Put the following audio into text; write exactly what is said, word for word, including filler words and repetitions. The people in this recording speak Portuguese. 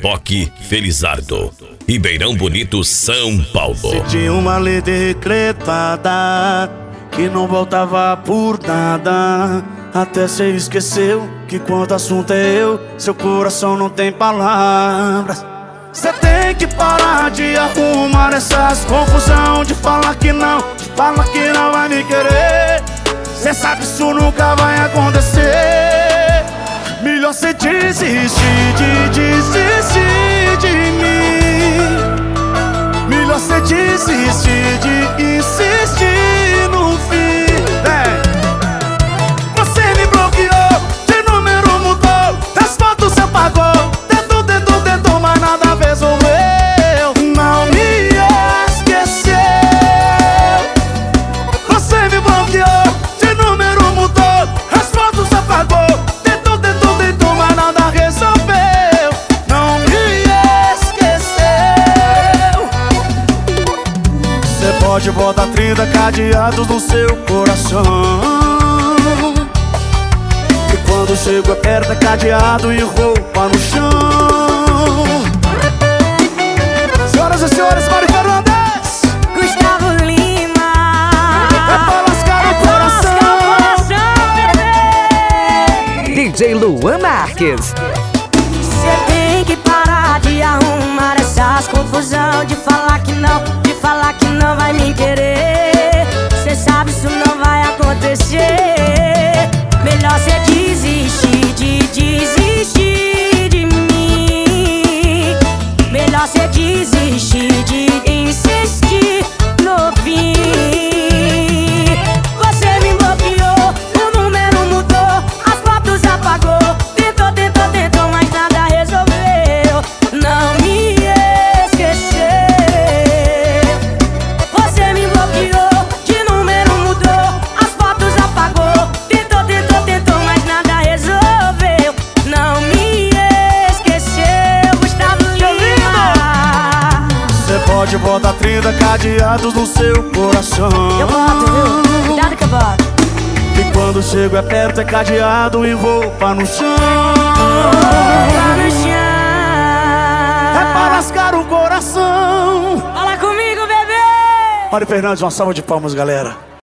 Reboque Felizardo, Ribeirão Bonito, São Paulo. Se tinha uma lei decretada que não voltava por nada, até cê esqueceu que quando assunto é eu, seu coração não tem palavras. Cê tem que parar de arrumar essas confusão, de falar que não, de falar que não vai me querer. Cê sabe isso nunca vai acontecer. Melhor cê desistir de desistir de mim. Melhor cê desistir de insistir no fim. Vem. Você me bloqueou, de número mudou, das fotos apagou, tentou, tentou, tentou, mas nada resolveu. Não me esqueceu. Você me bloqueou, de número mudou, as fotos apagou, tentou, tentou, tentou, mas nada resolveu. Não me esqueceu. Você pode botar trinta cadeados no seu coração, quando chego aperta cadeado e roupa no chão. Senhoras e senhores, Mário Fernandes, Gustavo Lima, é pra lascar o coração. D J Luan Marques. Cê tem que parar de arrumar essas confusão, de falar que não, de falar que não vai me querer. Cê sabe isso não vai acontecer. Melhor cê desistir de desistir de mim. Melhor cê desistir de insistir no fim. Você me bloqueou, o número mudou, as fotos apagou, tentou, tentou, tentou, mas nada resolveu. Não me esqueceu. Você me bloqueou, de número mudou, as fotos apagou, tentou, tentou, tentou, mas nada resolveu. Não me esqueceu, Gustavo Lima. Você pode botar trinta cadeados no seu coração, Eu boto, viu? Cuidado que eu boto. e quando chego é perto é cadeado e roupa no chão. Tá no chão. É pra lascar o coração. Fala comigo, bebê. Mário Fernandes, uma salva de palmas, galera.